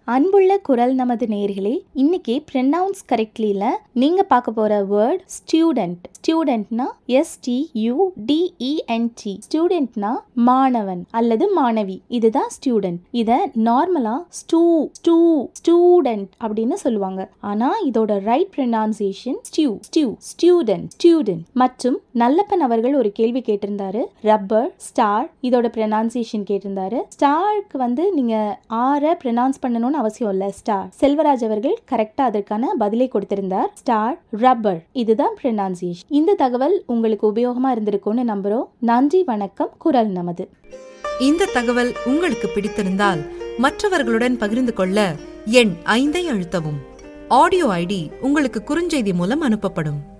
அன்புள்ள குரல் நமது நேயர்களே, இன்னைக்கு ப்ரொனவுன்ஸ் கரெக்ட்லில நீங்க பார்க்க போற வேர்ட் ஸ்டூடெண்ட். ஸ்டூடெண்ட்னா STUDENT. ஸ்டூடெண்ட்னா மாணவன் அல்லது மாணவி, இதுதான் ஸ்டூடெண்ட். இத நார்மலா ஸ்டூடெண்ட் அப்படின்னு சொல்லுவாங்க. ஆனா இதோட ரைட் ப்ரொனன்சியேஷன் ஸ்டூடெண்ட். மற்றும் நல்லப்பன் அவர்கள் ஒரு கேள்வி கேட்டிருந்தாரு, ரப்பர், ஸ்டார், இதோட ப்ரொனன்சியேஷன் கேட்டிருந்தாரு. ஸ்டாருக்கு நீங்க ஆர ப்ரொனவுன்ஸ் பண்ணணும்னு அவசியம் இல்ல. ஸ்டார். செல்வராஜ் அவர்கள் கரெக்டா அதற்கான பதிலை கொடுத்திருந்தார். ஸ்டார், ரப்பர், இதுதான் ப்ரொனன்சியேஷன். இந்த தகவல் உங்களுக்கு உபயோகமா இருந்திருக்கும்னு நம்புறோம். நன்றி, வணக்கம். குரல் நமது. இந்த தகவல் உங்களுக்கு பிடித்திருந்தால் மற்றவர்களுடன் பகிர்ந்து கொள்ள எண் 5 அழுத்தவும். ஆடியோ ஐடி உங்களுக்கு குறுஞ்செய்தி மூலம் அனுப்பப்படும்.